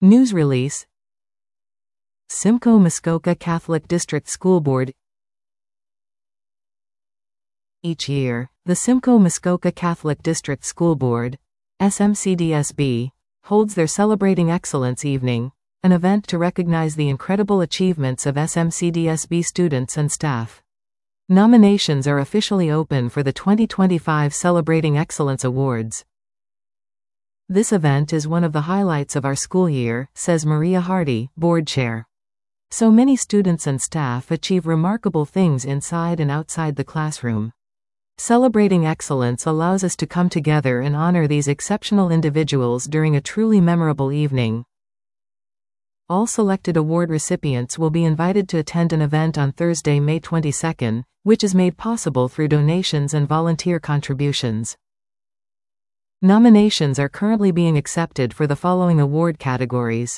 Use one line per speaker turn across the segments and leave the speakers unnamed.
News release. Simcoe Muskoka Catholic District School Board. Each year, the Simcoe Muskoka Catholic District School Board, SMCDSB, holds their Celebrating Excellence Evening, an event to recognize the incredible achievements of SMCDSB students and staff. Nominations are officially open for the 2025 Celebrating Excellence Awards. This event is one of the highlights of our school year, says Maria Hardy, board chair. So many students and staff achieve remarkable things inside and outside the classroom. Celebrating excellence allows us to come together and honor these exceptional individuals during a truly memorable evening. All selected award recipients will be invited to attend an event on Thursday, May 22, which is made possible through donations and volunteer contributions. Nominations are currently being accepted for the following award categories: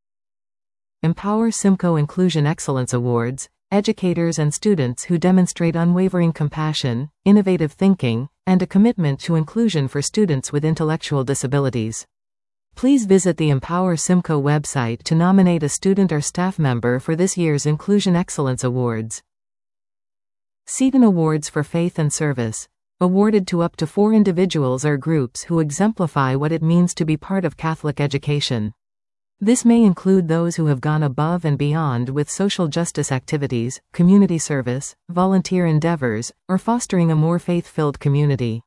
Empower Simcoe Inclusion Excellence Awards, educators and students who demonstrate unwavering compassion, innovative thinking, and a commitment to inclusion for students with intellectual disabilities. Please visit the Empower Simcoe website to nominate a student or staff member for this year's Inclusion Excellence Awards. Seton Awards for Faith and Service, awarded to up to 4 individuals or groups who exemplify what it means to be part of Catholic education. This may include those who have gone above and beyond with social justice activities, community service, volunteer endeavors, or fostering a more faith-filled community.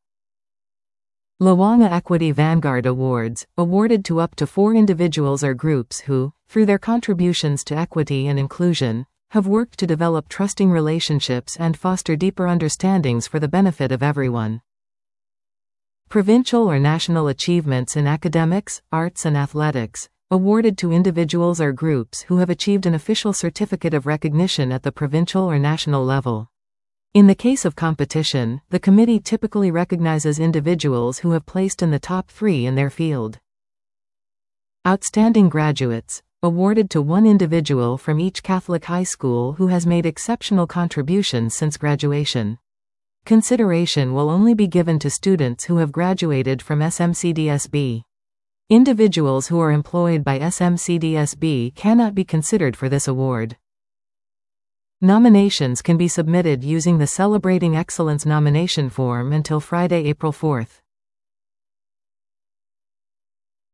Lawanga Equity Vanguard Awards, awarded to up to 4 individuals or groups who, through their contributions to equity and inclusion, have worked to develop trusting relationships and foster deeper understandings for the benefit of everyone. Provincial or National Achievements in Academics, Arts and Athletics, awarded to individuals or groups who have achieved an official certificate of recognition at the provincial or national level. In the case of competition, the committee typically recognizes individuals who have placed in the top 3 in their field. Outstanding Graduates, awarded to 1 individual from each Catholic high school who has made exceptional contributions since graduation. Consideration will only be given to students who have graduated from SMCDSB. Individuals who are employed by SMCDSB cannot be considered for this award. Nominations can be submitted using the Celebrating Excellence nomination form until Friday, April 4.